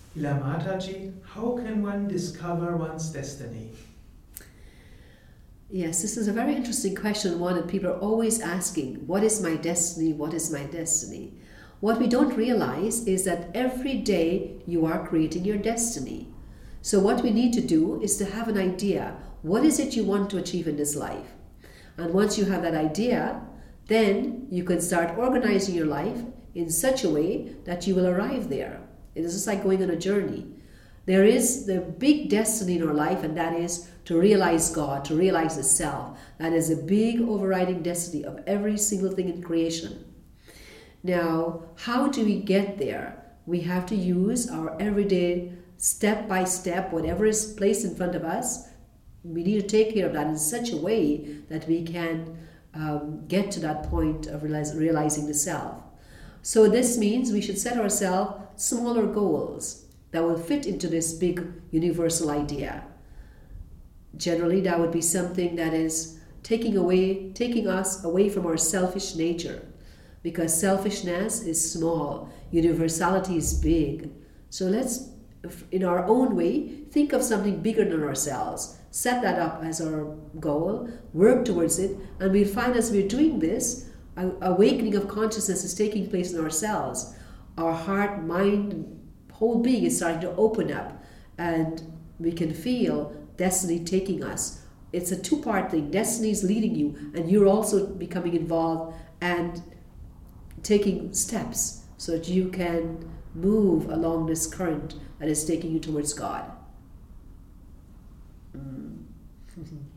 Ila Mataji, how can one discover one's destiny? Yes, this is a very interesting question, one that people are always asking, what is my destiny? What is my destiny? What we don't realize is that every day you are creating your destiny. So what we need to do is to have an idea, what is it you want to achieve in this life? And once you have that idea, then you can start organizing your life in such a way that you will arrive there. It is just like going on a journey. There is the big destiny in our life, and that is to realize God, to realize the self. That is a big overriding destiny of every single thing in creation. Now, how do we get there? We have to use our everyday, step by step, whatever is placed in front of us. We need to take care of that in such a way that we can get to that point of realizing the self. So this means we should set ourselves smaller goals that will fit into this big universal idea. Generally, that would be something that is taking us away from our selfish nature, because selfishness is small, universality is big. So let's, in our own way, think of something bigger than ourselves. Set that up as our goal, work towards it, and we'll find as we're doing this, awakening of consciousness is taking place in ourselves. Our heart, mind, whole being is starting to open up, and we can feel destiny taking us. It's a two-part thing. Destiny is leading you, and you're also becoming involved and taking steps so that you can move along this current that is taking you towards God.